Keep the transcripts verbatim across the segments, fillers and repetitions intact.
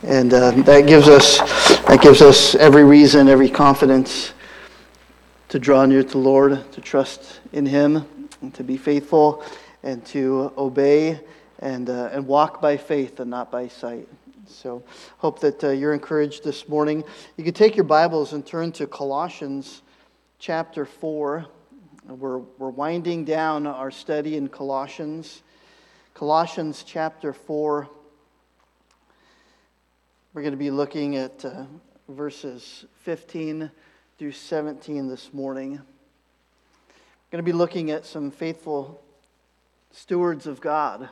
And uh, that gives us that gives us every reason, every confidence to draw near to the Lord, to trust in Him, and to be faithful, and to obey, and uh, and walk by faith and not by sight. So, hope that uh, you're encouraged this morning. You can take your Bibles and turn to Colossians chapter four. We're we're winding down our study in Colossians. Colossians chapter four. We're going to be looking at uh, verses fifteen through seventeen this morning. We're going to be looking at some faithful stewards of God.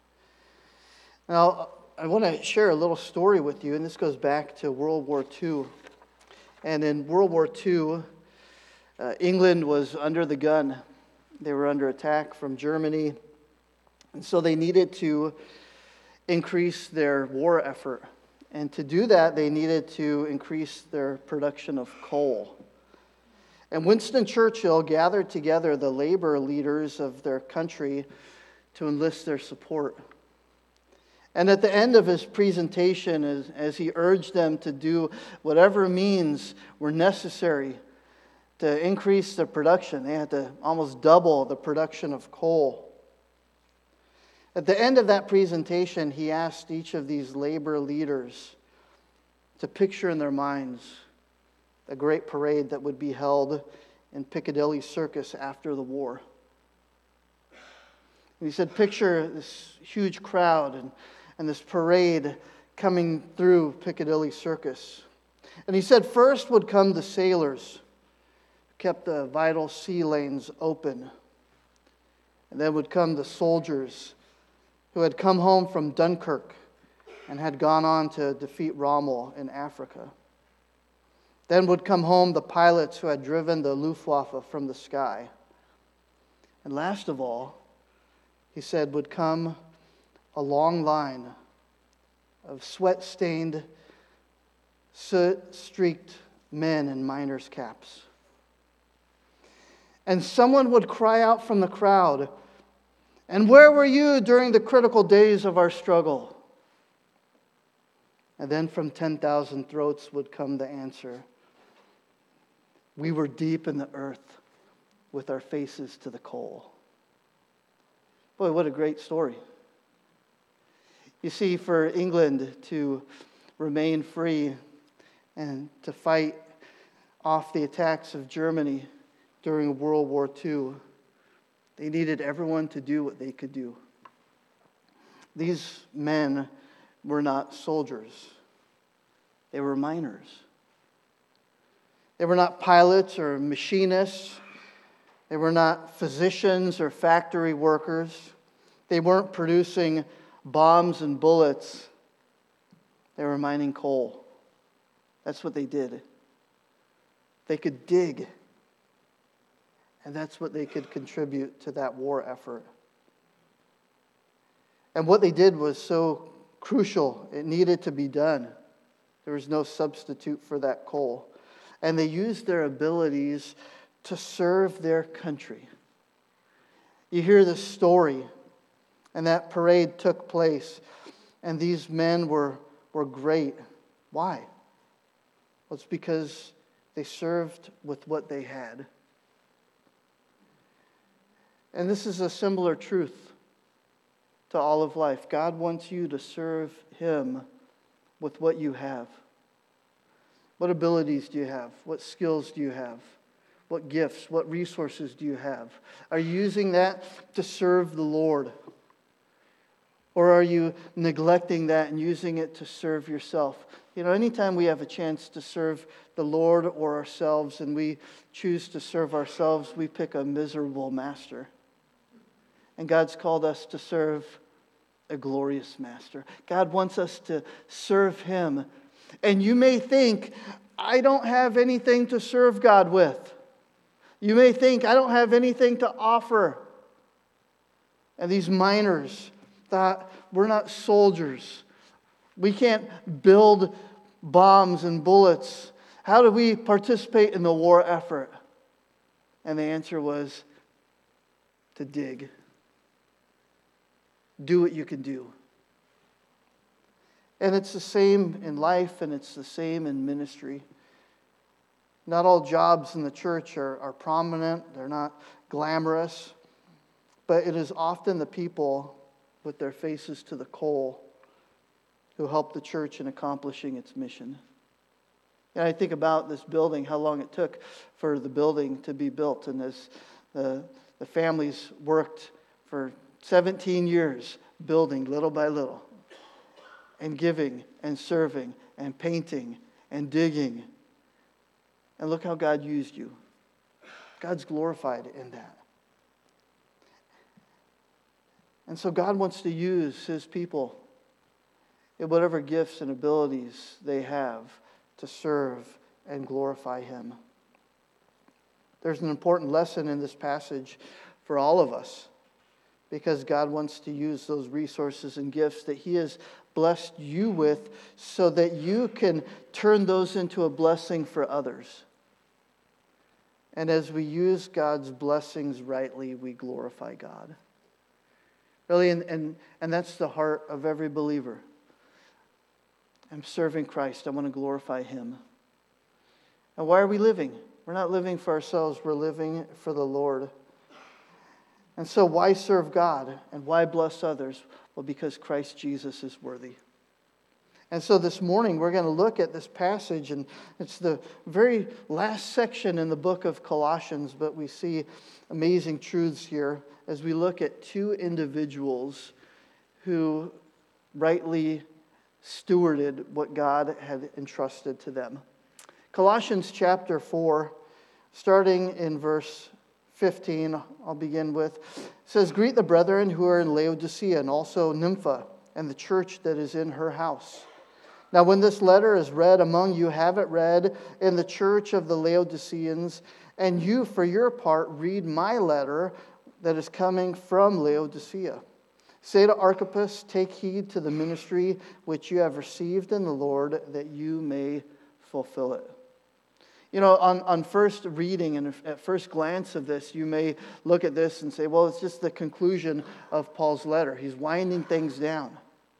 Now, I want to share a little story with you, and this goes back to World War Two. And in World War Two, uh, England was under the gun. They were under attack from Germany, and so they needed to increase their war effort. And to do that, they needed to increase their production of coal. And Winston Churchill gathered together the labor leaders of their country to enlist their support. And at the end of his presentation, as, as he urged them to do whatever means were necessary to increase their production, they had to almost double the production of coal. At the end of that presentation, he asked each of these labor leaders to picture in their minds a great parade that would be held in Piccadilly Circus after the war. And he said, picture this huge crowd and, and this parade coming through Piccadilly Circus. And he said, first would come the sailors, who kept the vital sea lanes open. And then would come the soldiers, who had come home from Dunkirk and had gone on to defeat Rommel in Africa. Then would come home the pilots who had driven the Luftwaffe from the sky. And last of all, he said, would come a long line of sweat-stained, soot-streaked men in miners' caps. And someone would cry out from the crowd, "And where were you during the critical days of our struggle?" And then from ten thousand throats would come the answer, "We were deep in the earth with our faces to the coal." Boy, what a great story. You see, for England to remain free and to fight off the attacks of Germany during World War Two, they needed everyone to do what they could do. These men were not soldiers. They were miners. They were not pilots or machinists. They were not physicians or factory workers. They weren't producing bombs and bullets. They were mining coal. That's what they did. They could dig. And that's what they could contribute to that war effort. And what they did was so crucial. It needed to be done. There was no substitute for that coal. And they used their abilities to serve their country. You hear this story, and that parade took place, and these men were, were great. Why? Well, it's because they served with what they had. And this is a similar truth to all of life. God wants you to serve Him with what you have. What abilities do you have? What skills do you have? What gifts? What resources do you have? Are you using that to serve the Lord? Or are you neglecting that and using it to serve yourself? You know, anytime we have a chance to serve the Lord or ourselves and we choose to serve ourselves, we pick a miserable master. And God's called us to serve a glorious master. God wants us to serve Him. And you may think, I don't have anything to serve God with. You may think, I don't have anything to offer. And these miners thought, we're not soldiers. We can't build bombs and bullets. How do we participate in the war effort? And the answer was to dig. Do what you can do. And it's the same in life, and it's the same in ministry. Not all jobs in the church are, are prominent, they're not glamorous, but it is often the people with their faces to the coal who help the church in accomplishing its mission. And I think about this building, how long it took for the building to be built, and as the, the families worked for seventeen years building little by little, and giving and serving and painting and digging. And look how God used you. God's glorified in that. And so God wants to use His people in whatever gifts and abilities they have to serve and glorify Him. There's an important lesson in this passage for all of us, because God wants to use those resources and gifts that He has blessed you with so that you can turn those into a blessing for others. And as we use God's blessings rightly, we glorify God. Really, and, and, and that's the heart of every believer. I'm serving Christ. I want to glorify Him. And why are we living? We're not living for ourselves. We're living for the Lord. And so why serve God and why bless others? Well, because Christ Jesus is worthy. And so this morning we're going to look at this passage, and it's the very last section in the book of Colossians, but we see amazing truths here as we look at two individuals who rightly stewarded what God had entrusted to them. Colossians chapter four, starting in verse fifteen, I'll begin with, says, "Greet the brethren who are in Laodicea, and also Nympha, and the church that is in her house. Now when this letter is read among you, have it read in the church of the Laodiceans, and you, for your part, read my letter that is coming from Laodicea. Say to Archippus, take heed to the ministry which you have received in the Lord, that you may fulfill it." You know, on, on first reading and at first glance of this, you may look at this and say, well, it's just the conclusion of Paul's letter. He's winding things down.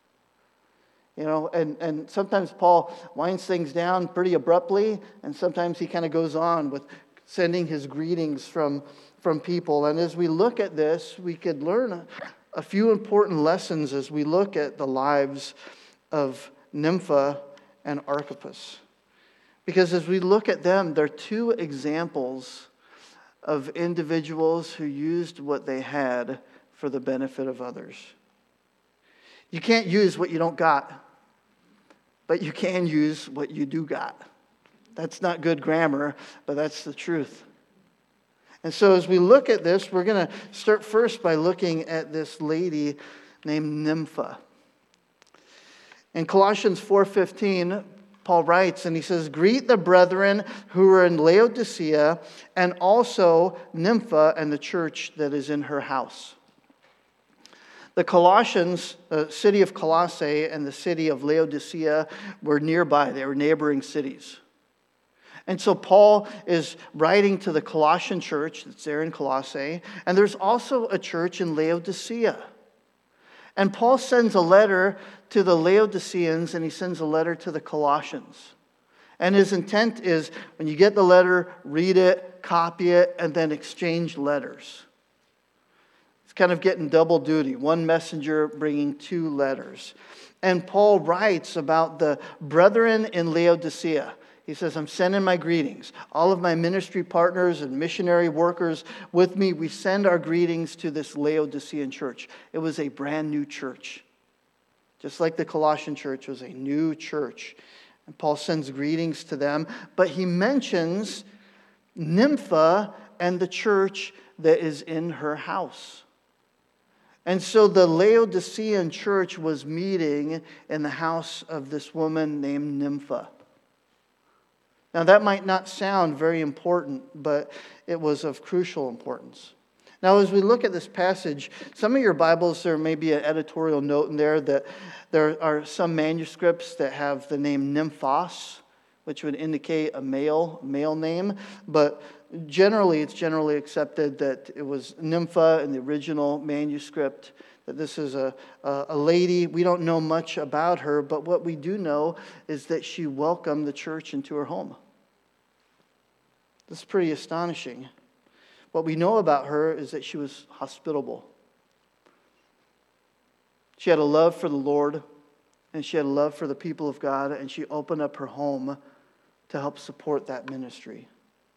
You know, and, and sometimes Paul winds things down pretty abruptly, and sometimes he kind of goes on with sending his greetings from, from people. And as we look at this, we could learn a, a few important lessons as we look at the lives of Nympha and Archippus. Because as we look at them, they're two examples of individuals who used what they had for the benefit of others. You can't use what you don't got, but you can use what you do got. That's not good grammar, but that's the truth. And so as we look at this, we're going to start first by looking at this lady named Nympha. In Colossians four fifteen, Paul writes, and he says, "Greet the brethren who are in Laodicea, and also Nympha and the church that is in her house." The Colossians, the city of Colossae and the city of Laodicea were nearby. They were neighboring cities. And so Paul is writing to the Colossian church that's there in Colossae, and there's also a church in Laodicea. And Paul sends a letter to the Laodiceans, and he sends a letter to the Colossians. And his intent is, when you get the letter, read it, copy it, and then exchange letters. It's kind of getting double duty, one messenger bringing two letters. And Paul writes about the brethren in Laodicea. He says, "I'm sending my greetings. All of my ministry partners and missionary workers with me, we send our greetings to this Laodicean church." It was a brand new church. Just like the Colossian church was a new church. And Paul sends greetings to them. But he mentions Nympha and the church that is in her house. And so the Laodicean church was meeting in the house of this woman named Nympha. Now that might not sound very important, but it was of crucial importance. Now as we look at this passage, some of your Bibles, there may be an editorial note in there that there are some manuscripts that have the name Nymphos, which would indicate a male, male name, but generally it's generally accepted that it was Nympha in the original manuscript that this is a, a, a lady. We don't know much about her, but what we do know is that she welcomed the church into her home. This is pretty astonishing. What we know about her is that she was hospitable. She had a love for the Lord, and she had a love for the people of God, and she opened up her home to help support that ministry.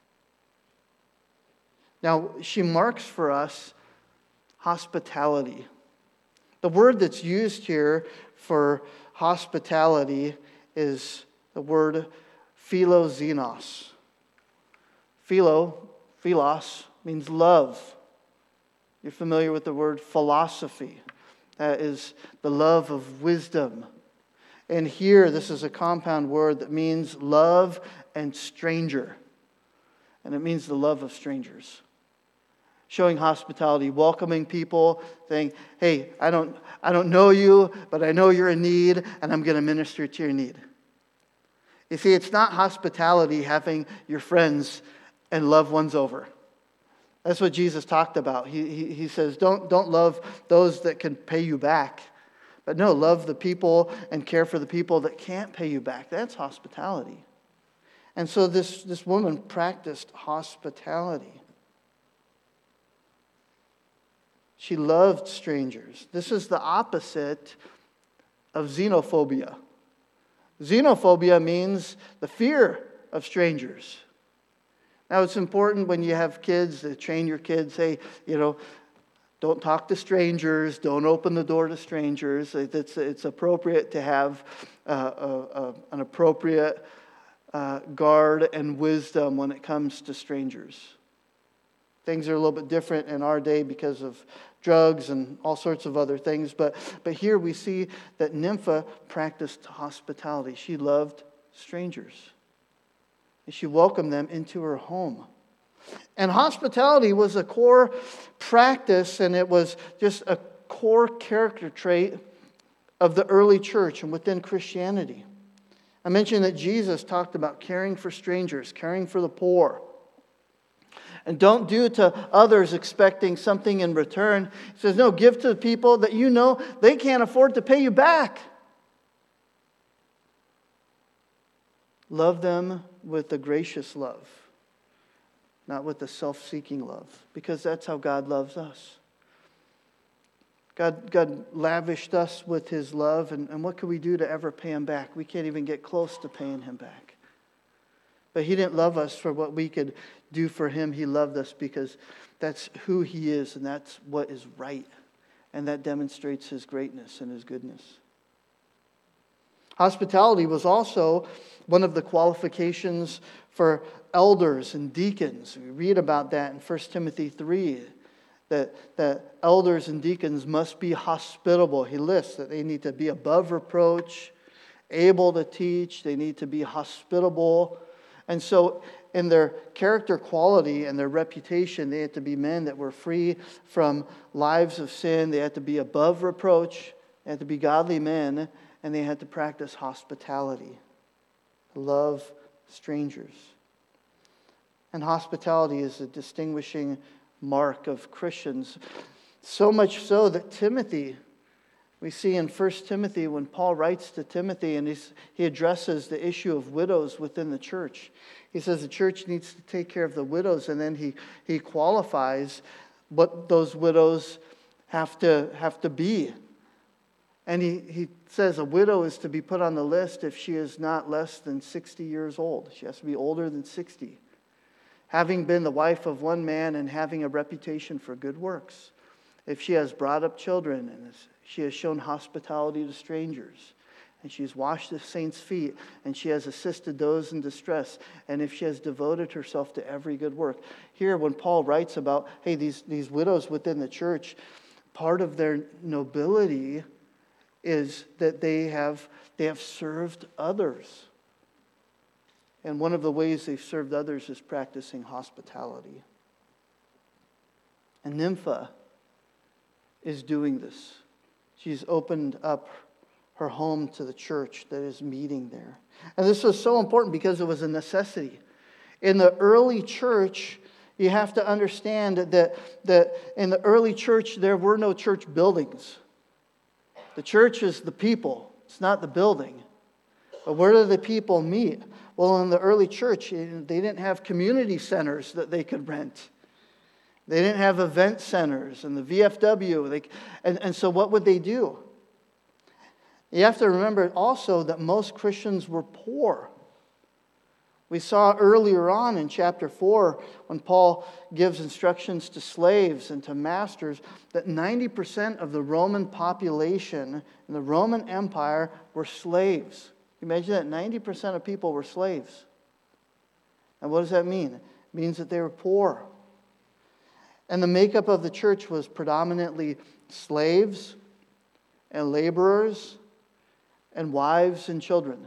Now, she marks for us hospitality. The word that's used here for hospitality is the word philoxenos. Philo, philos, means love. You're familiar with the word philosophy. That is the love of wisdom. And here, this is a compound word that means love and stranger. And it means the love of strangers. Showing hospitality, welcoming people, saying, hey, I don't, I don't know you, but I know you're in need, and I'm going to minister to your need. You see, it's not hospitality having your friends and loved ones over. That's what Jesus talked about. He, he, he says, don't, don't love those that can pay you back. But no, love the people and care for the people that can't pay you back. That's hospitality. And so this, this woman practiced hospitality. She loved strangers. This is the opposite of xenophobia. Xenophobia means the fear of strangers. Now, it's important when you have kids to train your kids, hey, you know, don't talk to strangers, don't open the door to strangers. It's, it's appropriate to have uh, a, a, an appropriate uh, guard and wisdom when it comes to strangers. Things are a little bit different in our day because of drugs and all sorts of other things. But, but here we see that Nympha practiced hospitality. She loved strangers. And she welcomed them into her home. And hospitality was a core practice, and it was just a core character trait of the early church and within Christianity. I mentioned that Jesus talked about caring for strangers, caring for the poor. And don't do to others expecting something in return. He says, no, give to the people that you know they can't afford to pay you back. Love them with a gracious love, not with a self-seeking love, because that's how God loves us. God, God lavished us with His love, and, and what can we do to ever pay Him back? We can't even get close to paying Him back. But He didn't love us for what we could do for Him. He loved us because that's who He is, and that's what is right. And that demonstrates His greatness and His goodness. Hospitality was also one of the qualifications for elders and deacons. We read about that in First Timothy three, that, that elders and deacons must be hospitable. He lists that they need to be above reproach, able to teach, they need to be hospitable. And so in their character quality and their reputation, they had to be men that were free from lives of sin. They had to be above reproach. They had to be godly men. And they had to practice hospitality, love strangers. And hospitality is a distinguishing mark of Christians. So much so that Timothy, we see in First Timothy when Paul writes to Timothy and he's, he addresses the issue of widows within the church. He says the church needs to take care of the widows, and then he, he qualifies what those widows have to, have to be. And he, he says a widow is to be put on the list if she is not less than sixty years old. She has to be older than sixty. Having been the wife of one man and having a reputation for good works. If she has brought up children and she has shown hospitality to strangers, and she has washed the saints' feet, and she has assisted those in distress, and if she has devoted herself to every good work. Here, when Paul writes about, hey, these, these widows within the church, part of their nobility is that they have they have served others. And one of the ways they've served others is practicing hospitality. And Nympha is doing this. She's opened up her home to the church that is meeting there. And this was so important because it was a necessity. In the early church, You have to understand that, that in the early church, there were no church buildings. The church is the people. It's not the building. But where do the people meet? Well, in the early church, they didn't have community centers that they could rent. They didn't have event centers and the V F W. They, and, and so what would they do? You have to remember also that most Christians were poor. We saw earlier on in chapter four, when Paul gives instructions to slaves and to masters, that ninety percent of the Roman population in the Roman Empire were slaves. You imagine that ninety percent of people were slaves. And what does that mean? It means that they were poor. And the makeup of the church was predominantly slaves and laborers and wives and children.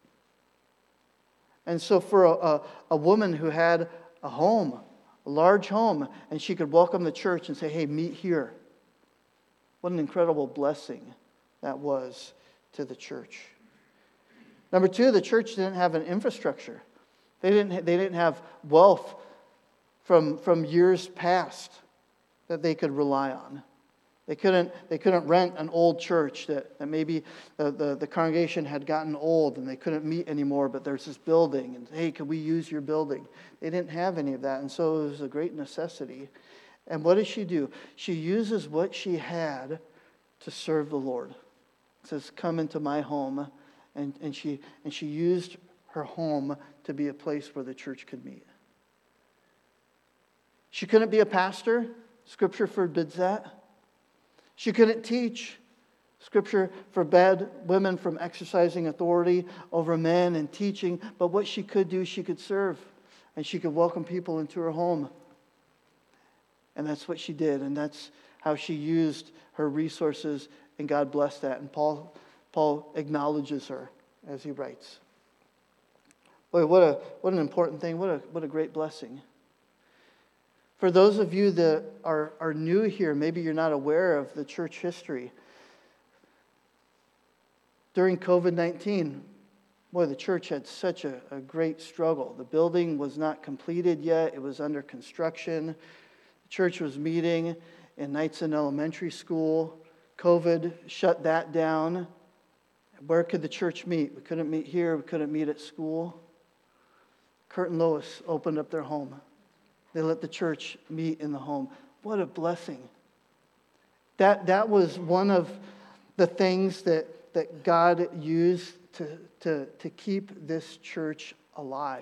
And so for a, a, a woman who had a home, a large home, and she could welcome the church and say, hey, meet here. What an incredible blessing that was to the church. Number two, the church didn't have an infrastructure. They didn't, they didn't have wealth from, from years past that they could rely on. They couldn't, they couldn't rent an old church that, that maybe the, the, the congregation had gotten old and they couldn't meet anymore, but there's this building, and hey, can we use your building? They didn't have any of that, and so it was a great necessity. And what does she do? She uses what she had to serve the Lord. It says, come into my home, and, and, she, and she used her home to be a place where the church could meet. She couldn't be a pastor. Scripture forbids that. She couldn't teach. Scripture forbade women from exercising authority over men and teaching. But what she could do, she could serve. And she could welcome people into her home. And that's what she did. And that's how she used her resources. And God blessed that. And Paul, Paul acknowledges her as he writes. Boy, what a what an important thing. What a what a great blessing. For those of you that are, are new here, maybe you're not aware of the church history. During covid nineteen, boy, the church had such a, a great struggle. The building was not completed yet. It was under construction. The church was meeting in Knightson Elementary School. COVID shut that down. Where could the church meet? We couldn't meet here. We couldn't meet at school. Kurt and Lois opened up their home. They let the church meet in the home. What a blessing. That, that was one of the things that, that God used to, to, to keep this church alive.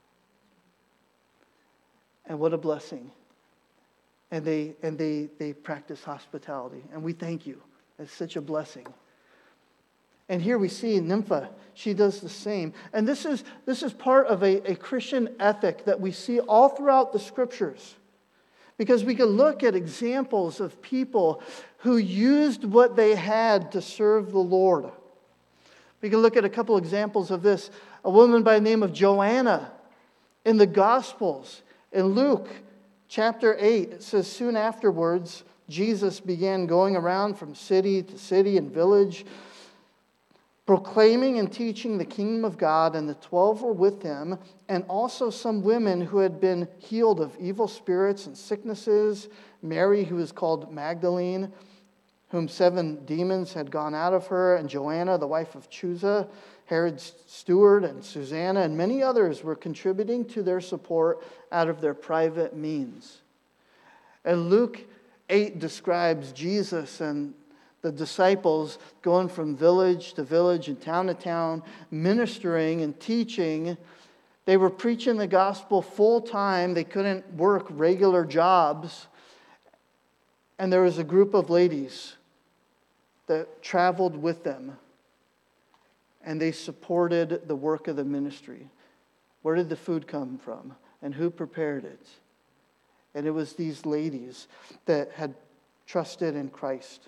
And what a blessing. And they and they they practice hospitality. And we thank you. It's such a blessing. And here we see Nympha. She does the same. And this is, this is part of a, a Christian ethic that we see all throughout the Scriptures. Because we can look at examples of people who used what they had to serve the Lord. We can look at a couple examples of this. A woman by the name of Joanna in the Gospels. In Luke chapter eight, it says, soon afterwards, Jesus began going around from city to city and village, proclaiming and teaching the kingdom of God, and the twelve were with him, and also some women who had been healed of evil spirits and sicknesses, Mary, who is called Magdalene, whom seven demons had gone out of her, and Joanna, the wife of Chuza, Herod's steward, and Susanna, and many others were contributing to their support out of their private means. And Luke eight describes Jesus and the disciples going from village to village and town to town, ministering and teaching. They were preaching the gospel full time. They couldn't work regular jobs. And there was a group of ladies that traveled with them. And they supported the work of the ministry. Where did the food come from? And who prepared it? And it was these ladies that had trusted in Christ.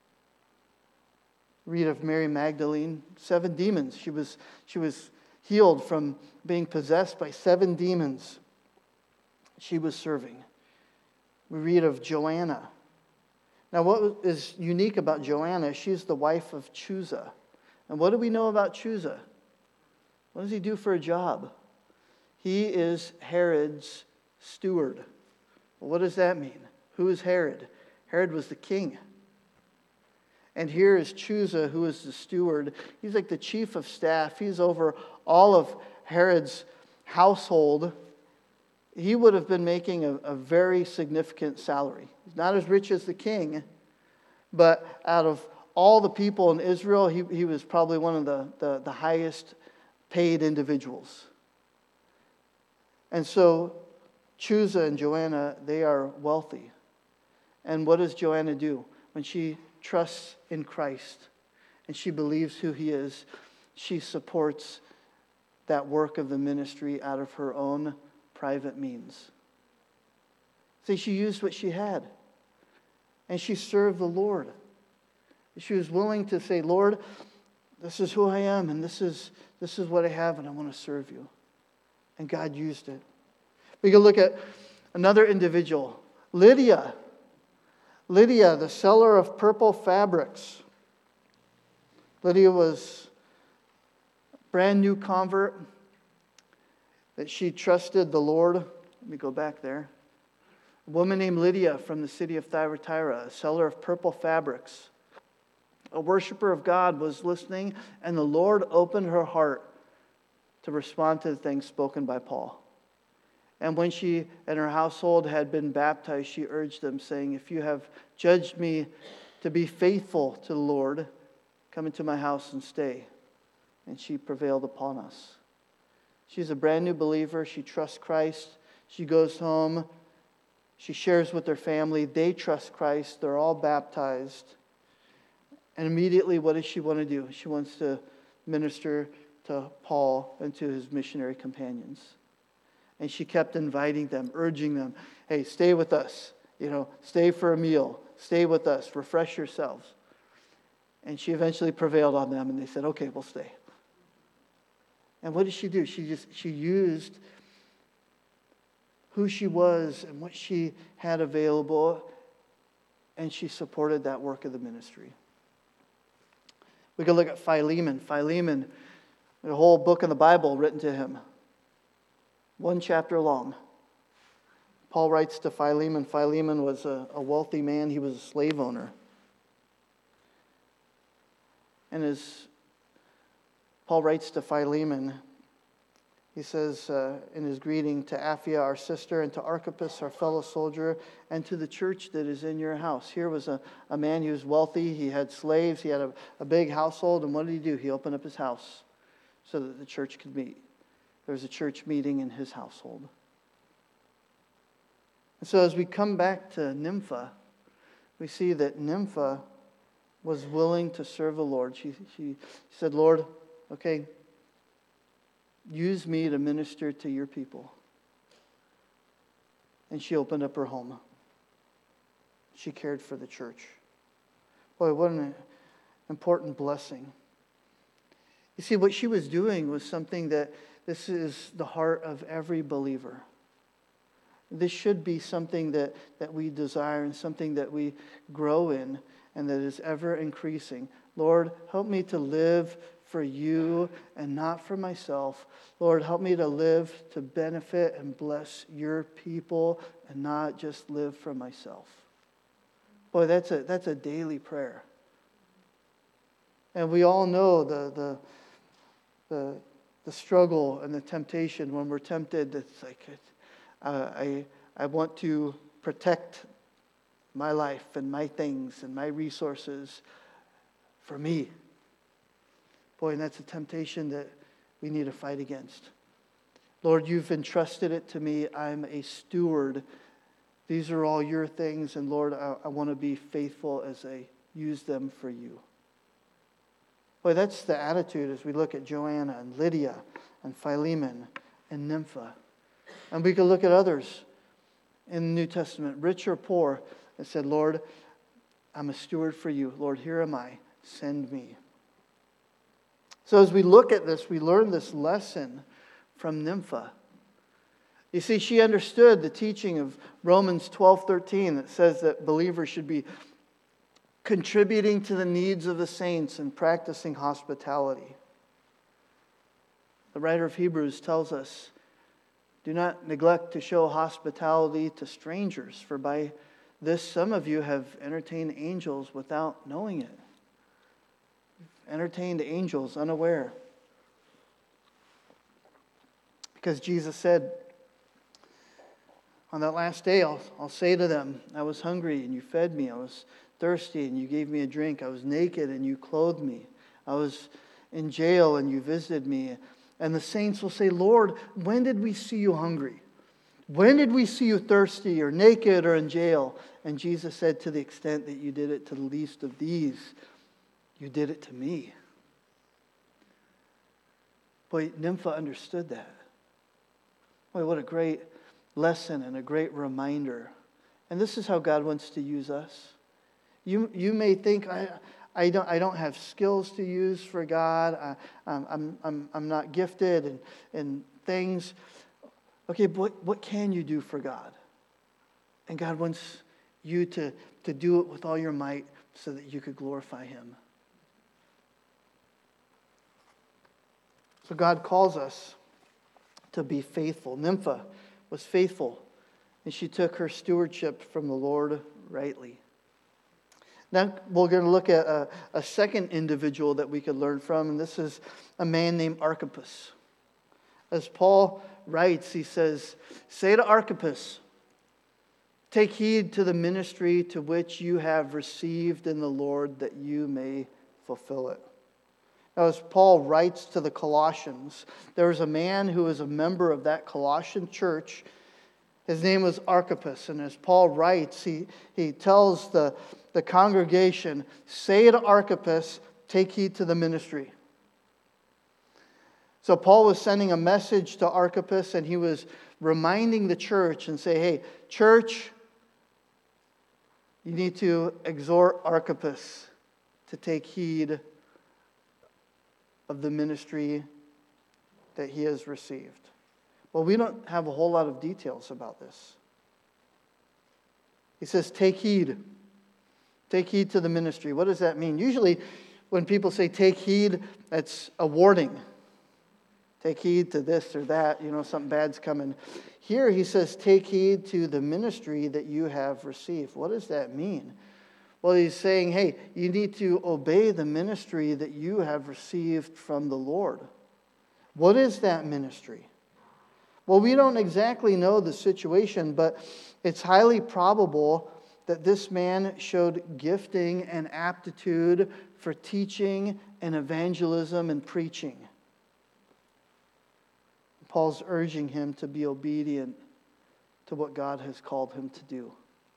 Read of Mary Magdalene, seven demons. She was, she was healed from being possessed by seven demons. She was serving. We read of Joanna. Now, what is unique about Joanna, she's the wife of Chuza. And what do we know about Chuza? What does he do for a job? He is Herod's steward. Well, what does that mean? Who is Herod? Herod was the king. And here is Chusa, who is the steward. He's like the chief of staff. He's over all of Herod's household. He would have been making a, a very significant salary. He's not as rich as the king, but out of all the people in Israel, he, he was probably one of the, the, the highest paid individuals. And so Chusa and Joanna, they are wealthy. And what does Joanna do? When she trusts in Christ and she believes who he is, she supports that work of the ministry out of her own private means. See, she used what she had. And she served the Lord. She was willing to say, Lord, this is who I am, and this is, this is what I have, and I want to serve you. And God used it. We can look at another individual, Lydia. Lydia, the seller of purple fabrics. Lydia was a brand new convert, that she trusted the Lord. Let me go back there. A woman named Lydia from the city of Thyatira, a seller of purple fabrics. A worshiper of God, was listening, and the Lord opened her heart to respond to the things spoken by Paul. And when she and her household had been baptized, she urged them, saying, if you have judged me to be faithful to the Lord, come into my house and stay. And she prevailed upon us. She's a brand new believer. She trusts Christ. She goes home. She shares with her family. They trust Christ. They're all baptized. And immediately, what does she want to do? She wants to minister to Paul and to his missionary companions. And she kept inviting them, urging them, hey, stay with us. You know, stay for a meal. Stay with us. Refresh yourselves. And she eventually prevailed on them, and they said, okay, we'll stay. And what did she do? She just she used who she was and what she had available, and she supported that work of the ministry. We can look at Philemon. Philemon, a whole book in the Bible written to him. One chapter long. Paul writes to Philemon. Philemon was a, a wealthy man. He was a slave owner. And as Paul writes to Philemon, he says uh, in his greeting, to Apphia, our sister, and to Archippus, our fellow soldier, and to the church that is in your house. Here was a, a man who was wealthy. He had slaves. He had a, a big household. And what did he do? He opened up his house so that the church could meet. There was a church meeting in his household. And so as we come back to Nympha, we see that Nympha was willing to serve the Lord. She, she said, Lord, okay, use me to minister to your people. And she opened up her home. She cared for the church. Boy, what an important blessing. You see, what she was doing was something that this is the heart of every believer. This should be something that, that we desire and something that we grow in and that is ever increasing. Lord, help me to live for you and not for myself. Lord, help me to live to benefit and bless your people and not just live for myself. Boy, that's a that's a daily prayer. And we all know the the the, the struggle and the temptation when we're tempted. It's like uh, I I want to protect my life and my things and my resources for me. Boy, and that's a temptation that we need to fight against. Lord, you've entrusted it to me. I'm a steward. These are all your things, and Lord, I, I want to be faithful as I use them for you. Boy, that's the attitude as we look at Joanna and Lydia and Philemon and Nympha. And we could look at others in the New Testament, rich or poor, that said, Lord, I'm a steward for you. Lord, here am I. Send me. So as we look at this, we learn this lesson from Nympha. You see, she understood the teaching of Romans twelve thirteen that says that believers should be contributing to the needs of the saints and practicing hospitality. The writer of Hebrews tells us, Do not neglect to show hospitality to strangers, for by this some of you have entertained angels without knowing it. Entertained angels unaware. Because Jesus said, on that last day, I'll, I'll say to them, I was hungry and you fed me. I was thirsty and you gave me a drink. I was naked and you clothed me. I was in jail and you visited me. And the saints will say, Lord, when did we see you hungry? When did we see you thirsty or naked or in jail? And Jesus said, to the extent that you did it to the least of these, you did it to me. Boy, Nympha understood that. Boy, what a great lesson and a great reminder. And this is how God wants to use us. You, you may think, I, I, don't, I don't have skills to use for God. I, I'm, I'm, I'm not gifted in, in things. Okay, but what, what can you do for God? And God wants you to, to do it with all your might so that you could glorify Him. So God calls us to be faithful. Nympha was faithful, and she took her stewardship from the Lord rightly. Now we're going to look at a, a second individual that we could learn from, and this is a man named Archippus. As Paul writes, he says, say to Archippus, take heed to the ministry to which you have received in the Lord, that you may fulfill it. Now, as Paul writes to the Colossians, there was a man who was a member of that Colossian church. His name was Archippus. And as Paul writes, he, he tells the, the congregation, say to Archippus, take heed to the ministry. So Paul was sending a message to Archippus, and he was reminding the church and say, hey, church, you need to exhort Archippus to take heed of the ministry that he has received. Well, we don't have a whole lot of details about this. He says, take heed. Take heed to the ministry. What does that mean? Usually, when people say take heed, that's a warning. Take heed to this or that, you know, something bad's coming. Here he says, take heed to the ministry that you have received. What does that mean? Well, he's saying, hey, you need to obey the ministry that you have received from the Lord. What is that ministry? Well, we don't exactly know the situation, but it's highly probable that this man showed gifting and aptitude for teaching and evangelism and preaching. Paul's urging him to be obedient to what God has called him to do.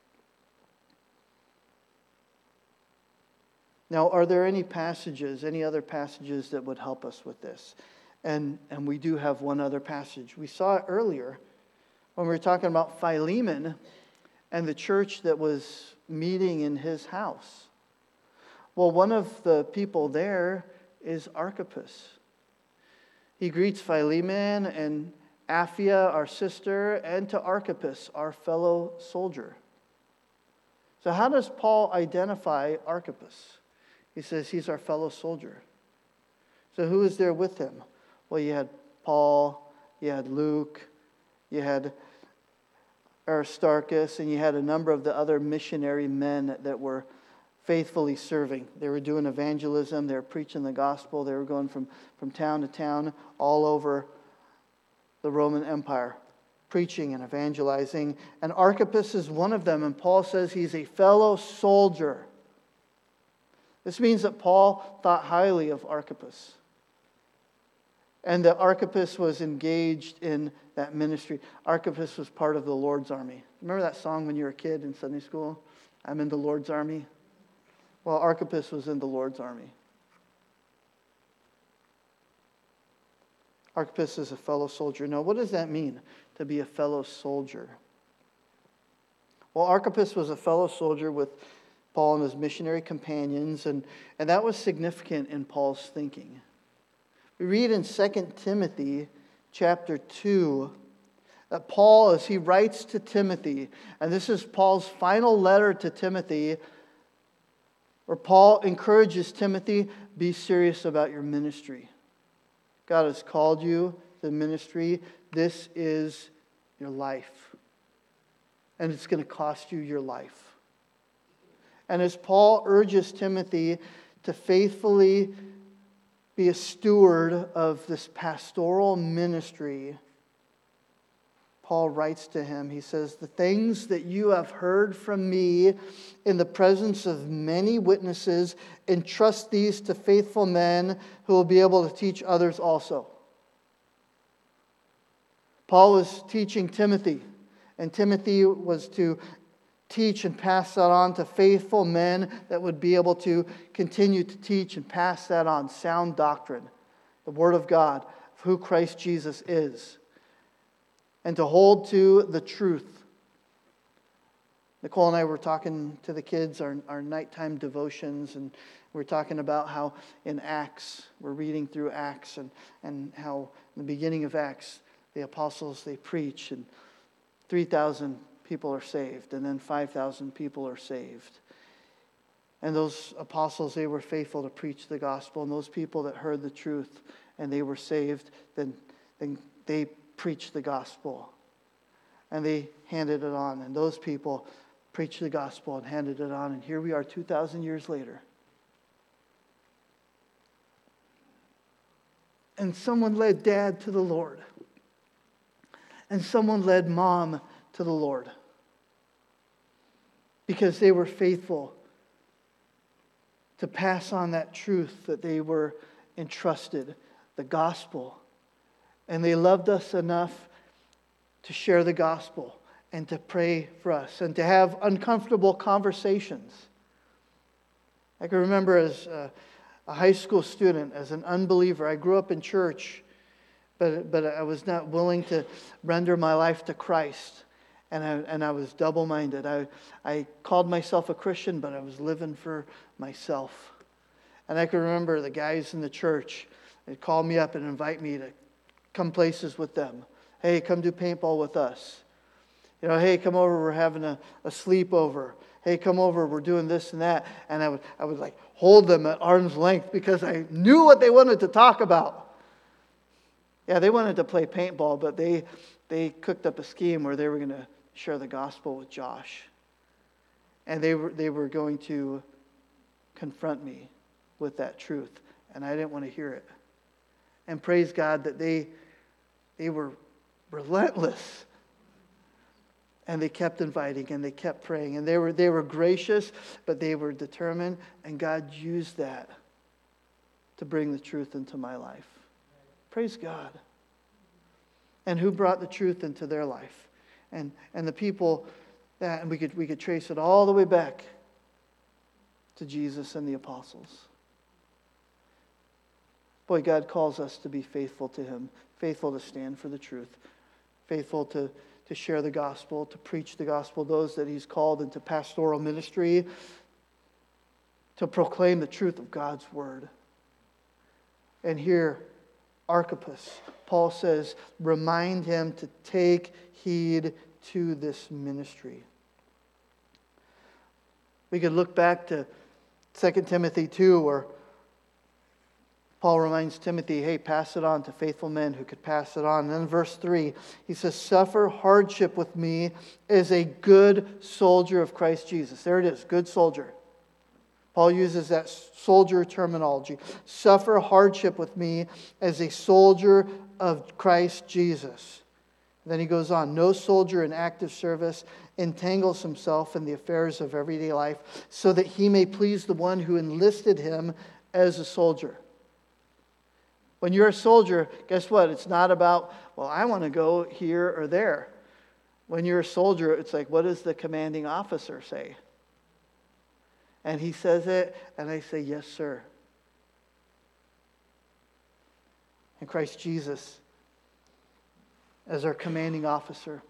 Now, are there any passages, any other passages that would help us with this? And, and we do have one other passage. We saw it earlier when we were talking about Philemon and the church that was meeting in his house. Well, one of the people there is Archippus. He greets Philemon and Apphia, our sister, and to Archippus, our fellow soldier. So how does Paul identify Archippus? He says he's our fellow soldier. So who is there with him? Well, you had Paul, you had Luke, you had Aristarchus, and you had a number of the other missionary men that were faithfully serving. They were doing evangelism, they were preaching the gospel, they were going from, from town to town all over the Roman Empire, preaching and evangelizing. And Archippus is one of them, and Paul says he's a fellow soldier. This means that Paul thought highly of Archippus, and that Archippus was engaged in that ministry. Archippus was part of the Lord's army. Remember that song when you were a kid in Sunday school? I'm in the Lord's army. Well, Archippus was in the Lord's army. Archippus is a fellow soldier. Now, what does that mean, to be a fellow soldier? Well, Archippus was a fellow soldier with Paul and his missionary companions, and, and that was significant in Paul's thinking. We read in Second Timothy chapter two that Paul, as he writes to Timothy, and this is Paul's final letter to Timothy, where Paul encourages Timothy, be serious about your ministry. God has called you to ministry. This is your life. And it's going to cost you your life. And as Paul urges Timothy to faithfully be a steward of this pastoral ministry, Paul writes to him, he says, "The things that you have heard from me in the presence of many witnesses, entrust these to faithful men who will be able to teach others also." Paul was teaching Timothy, and Timothy was to teach and pass that on to faithful men that would be able to continue to teach and pass that on, sound doctrine, the Word of God, of who Christ Jesus is, and to hold to the truth. Nicole and I were talking to the kids, our, our nighttime devotions, and we we're talking about how in Acts, we're reading through Acts, and, and how in the beginning of Acts, the apostles, they preach, and three thousand people are saved, and then five thousand people are saved. And those apostles, they were faithful to preach the gospel, and those people that heard the truth and they were saved, then, then they preached the gospel. And they handed it on, and those people preached the gospel and handed it on, and here we are two thousand years later. And someone led dad to the Lord. And someone led mom to the Lord. Because they were faithful to pass on that truth that they were entrusted, the gospel. And they loved us enough to share the gospel and to pray for us and to have uncomfortable conversations. I can remember as a, a high school student, as an unbeliever, I grew up in church, but, but I was not willing to render my life to Christ. And I, and I was double-minded. I, I called myself a Christian, but I was living for myself. And I can remember the guys in the church, they'd call me up and invite me to come places with them. Hey, come do paintball with us. You know, hey, come over, we're having a, a sleepover. Hey, come over, we're doing this and that. And I would, I would like hold them at arm's length because I knew what they wanted to talk about. Yeah, they wanted to play paintball, but they, they cooked up a scheme where they were going to share the gospel with Josh. And they were they were going to confront me with that truth. And I didn't want to hear it. And praise God that they they were relentless. And they kept inviting and they kept praying. And they were they were gracious, but they were determined. And God used that to bring the truth into my life. Praise God. And who brought the truth into their life? And and the people that, and we could we could trace it all the way back to Jesus and the apostles. Boy, God calls us to be faithful to Him, faithful to stand for the truth, faithful to, to share the gospel, to preach the gospel, those that He's called into pastoral ministry, to proclaim the truth of God's word. And here, Archippus, Paul says, remind him to take heed to this ministry. We could look back to Second Timothy two, where Paul reminds Timothy, hey, pass it on to faithful men who could pass it on. And then verse three, he says, suffer hardship with me as a good soldier of Christ Jesus. There it is, good soldier. Paul uses that soldier terminology. Suffer hardship with me as a soldier of Christ Jesus. And then he goes on, no soldier in active service entangles himself in the affairs of everyday life so that he may please the one who enlisted him as a soldier. When you're a soldier, guess what? It's not about, well, I want to go here or there. When you're a soldier, it's like, what does the commanding officer say? And he says it, and I say, yes, sir. And Christ Jesus, as our commanding officer,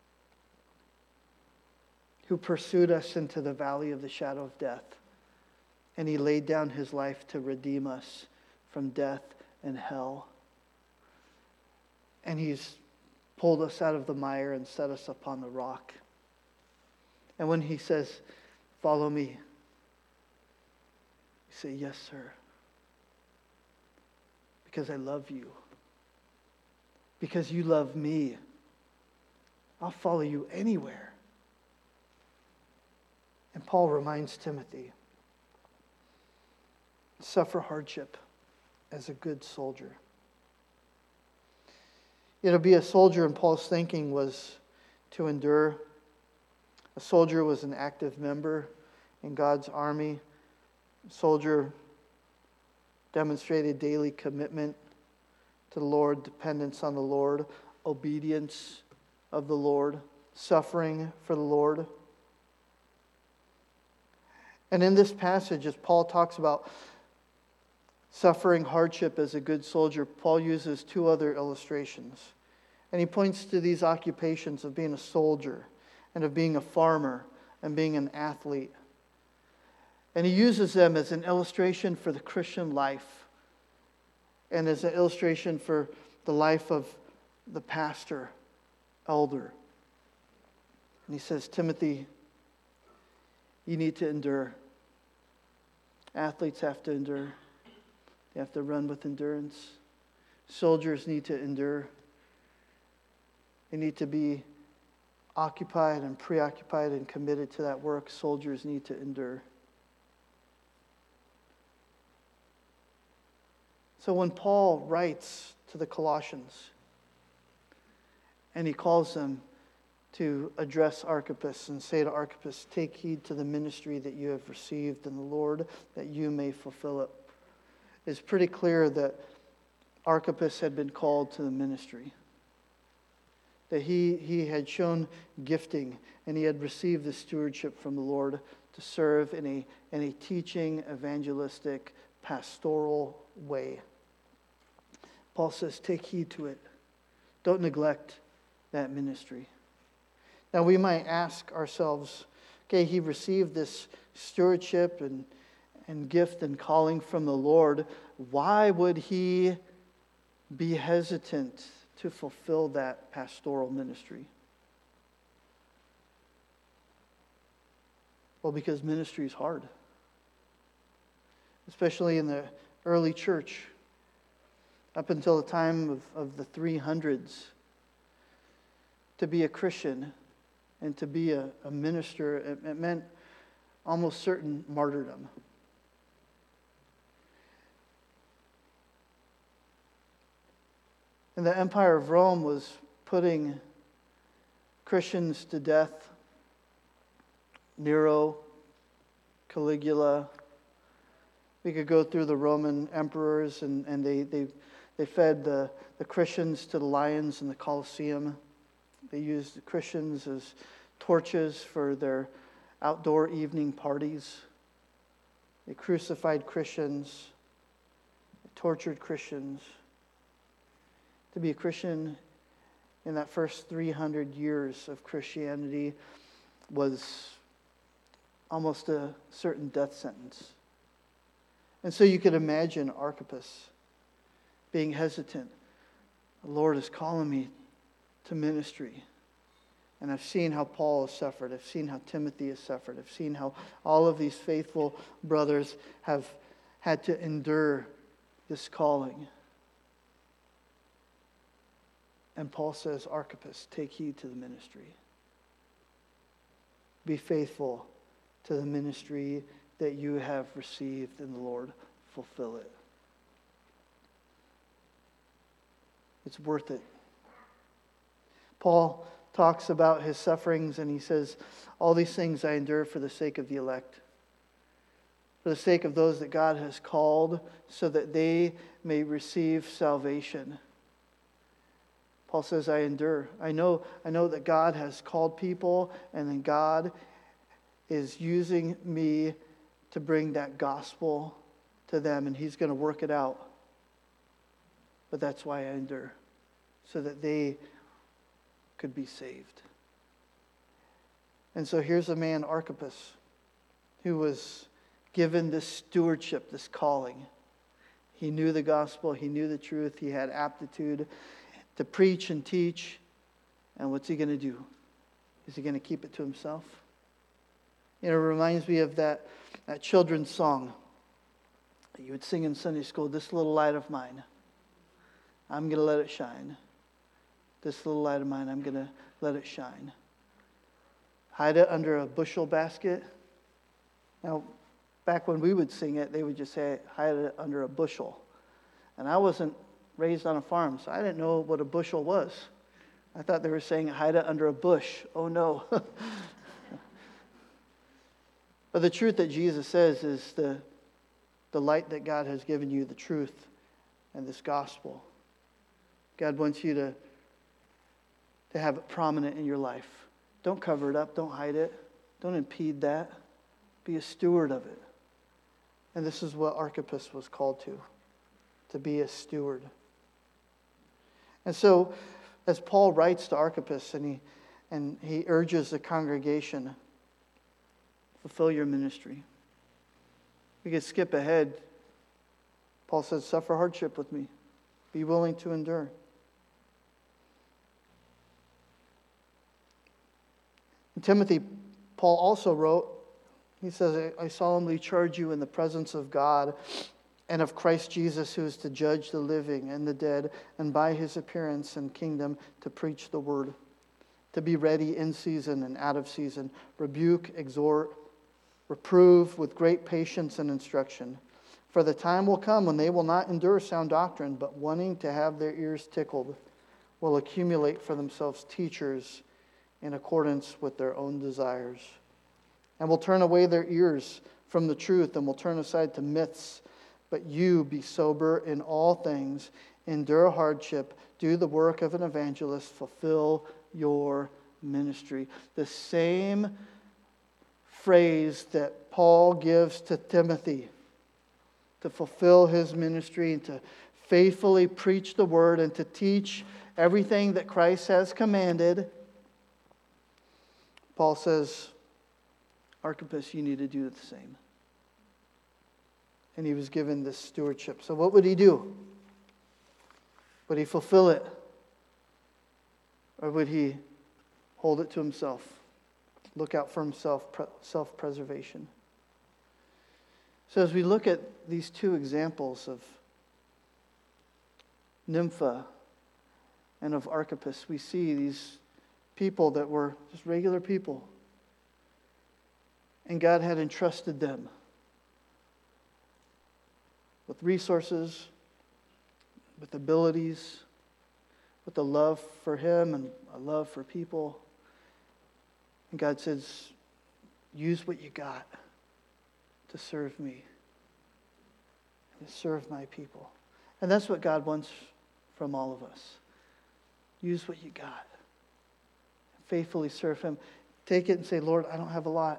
who pursued us into the valley of the shadow of death, and He laid down His life to redeem us from death and hell. And He's pulled us out of the mire and set us upon the rock. And when He says, follow me, you say, yes, sir. Because I love you. Because you love me. I'll follow you anywhere. And Paul reminds Timothy, suffer hardship as a good soldier. You know, to be a soldier in Paul's thinking was to endure. A soldier was an active member in God's army. A soldier demonstrated daily commitment to the Lord, dependence on the Lord, obedience of the Lord, suffering for the Lord. And in this passage, as Paul talks about suffering hardship as a good soldier, Paul uses two other illustrations. And he points to these occupations of being a soldier and of being a farmer and being an athlete. And he uses them as an illustration for the Christian life and as an illustration for the life of the pastor, elder. And he says, Timothy, you need to endure. Athletes have to endure. They have to run with endurance. Soldiers need to endure. They need to be occupied and preoccupied and committed to that work. Soldiers need to endure. So when Paul writes to the Colossians, and he calls them to address Archippus and say to Archippus, take heed to the ministry that you have received in the Lord, that you may fulfill it. It's pretty clear that Archippus had been called to the ministry, that he, he had shown gifting, and he had received the stewardship from the Lord to serve in a, in a teaching, evangelistic, pastoral way. Paul says, take heed to it. Don't neglect that ministry. Now we might ask ourselves, okay, he received this stewardship and, and gift and calling from the Lord. Why would he be hesitant to fulfill that pastoral ministry? Well, because ministry is hard, especially in the early church. Up until the time of, of the three hundreds, to be a Christian and to be a, a minister, it, it meant almost certain martyrdom. And the Empire of Rome was putting Christians to death. Nero, Caligula. We could go through the Roman emperors, and, and they, they, they fed the, the Christians to the lions in the Colosseum. They used the Christians as torches for their outdoor evening parties. They crucified Christians. They tortured Christians. To be a Christian in that first three hundred years of Christianity was almost a certain death sentence. And so you could imagine Archippus being hesitant. The Lord is calling me to ministry. And I've seen how Paul has suffered. I've seen how Timothy has suffered. I've seen how all of these faithful brothers have had to endure this calling. And Paul says, Archippus, take heed to the ministry. Be faithful to the ministry that you have received in the Lord. Fulfill it. It's worth it. Paul talks about his sufferings, and he says, all these things I endure for the sake of the elect, for the sake of those that God has called, so that they may receive salvation. Paul says, I endure. I know, I know that God has called people, and then God is using me to bring that gospel to them, and he's going to work it out. But that's why I endure, so that they could be saved. And so here's a man, Archippus, who was given this stewardship, this calling. He knew the gospel, he knew the truth, he had aptitude to preach and teach. And what's he going to do? Is he going to keep it to himself? You know, it reminds me of that, that children's song that you would sing in Sunday school, this little light of mine, I'm going to let it shine. This little light of mine, I'm going to let it shine. Hide it under a bushel basket. Now, back when we would sing it, they would just say, hide it under a bushel. And I wasn't raised on a farm, so I didn't know what a bushel was. I thought they were saying, hide it under a bush. Oh, no. But the truth that Jesus says is the, the light that God has given you, the truth and this gospel. God wants you to, to have it prominent in your life. Don't cover it up. Don't hide it. Don't impede that. Be a steward of it. And this is what Archippus was called to, to be a steward. And so, as Paul writes to Archippus and he, and he urges the congregation, fulfill your ministry. We could skip ahead. Paul says, suffer hardship with me. Be willing to endure. In Timothy, Paul also wrote, he says, I solemnly charge you in the presence of God and of Christ Jesus, who is to judge the living and the dead, and by his appearance and kingdom to preach the word, to be ready in season and out of season, rebuke, exhort, reprove with great patience and instruction. For the time will come when they will not endure sound doctrine, but wanting to have their ears tickled, will accumulate for themselves teachers in accordance with their own desires, and will turn away their ears from the truth and will turn aside to myths. But you be sober in all things, endure hardship, do the work of an evangelist, fulfill your ministry. The same phrase that Paul gives to Timothy to fulfill his ministry and to faithfully preach the word and to teach everything that Christ has commanded. Paul says, Archippus, you need to do the same. And he was given this stewardship. So what would he do? Would he fulfill it? Or would he hold it to himself? Look out for himself, self-preservation. So as we look at these two examples of Nympha and of Archippus, we see these people that were just regular people. And God had entrusted them with resources, with abilities, with a love for him and a love for people. And God says, use what you got to serve me and to serve my people. And that's what God wants from all of us. Use what you got. Faithfully serve him. Take it and say, Lord, I don't have a lot.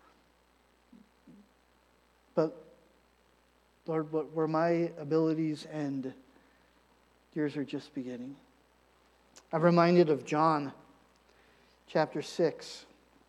But, Lord, where my abilities end, yours are just beginning. I'm reminded of John chapter six,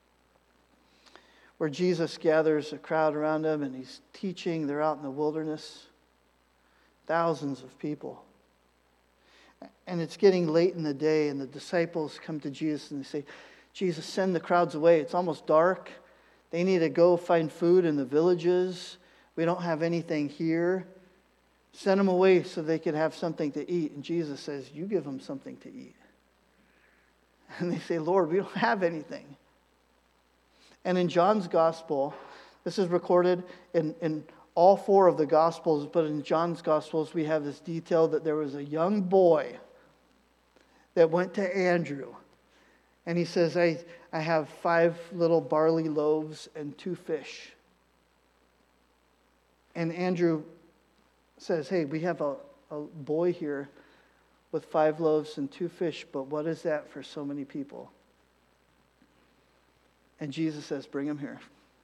where Jesus gathers a crowd around him and he's teaching. They're out in the wilderness. Thousands of people. And it's getting late in the day, and the disciples come to Jesus and they say, Jesus, send the crowds away. It's almost dark. They need to go find food in the villages. We don't have anything here. Send them away so they could have something to eat. And Jesus says, you give them something to eat. And they say, Lord, we don't have anything. And in John's gospel, this is recorded in, in all four of the gospels, but in John's gospels, we have this detail that there was a young boy that went to Andrew. And he says, I, I have five little barley loaves and two fish. And Andrew says, hey, we have a, a boy here with five loaves and two fish, but what is that for so many people? And Jesus says, bring him here.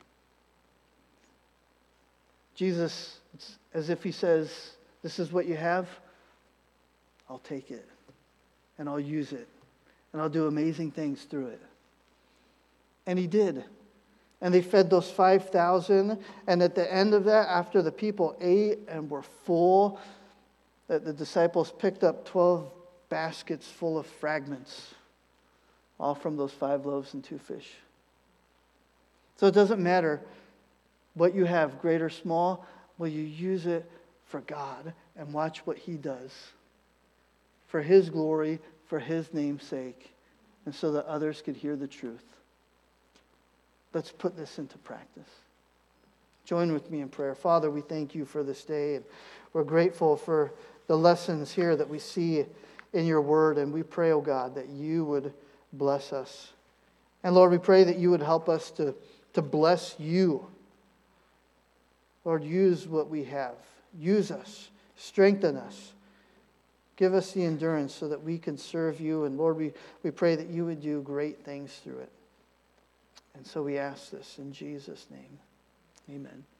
Jesus, it's as if he says, this is what you have, I'll take it, and I'll use it, and I'll do amazing things through it. And he did. And they fed those five thousand, and at the end of that, after the people ate and were full, that the disciples picked up twelve baskets full of fragments, all from those five loaves and two fish. So it doesn't matter what you have, great or small, will you use it for God and watch what he does? For his glory, for his name's sake and so that others could hear the truth. Let's put this into practice. Join with me in prayer. Father, we thank you for this day, and we're grateful for the lessons here that we see in your word, and we pray, oh God, that you would bless us. And Lord, we pray that you would help us to, to bless you. Lord, use what we have. Use us. Strengthen us. Give us the endurance so that we can serve you. And Lord, we, we pray that you would do great things through it. And so we ask this in Jesus' name. Amen.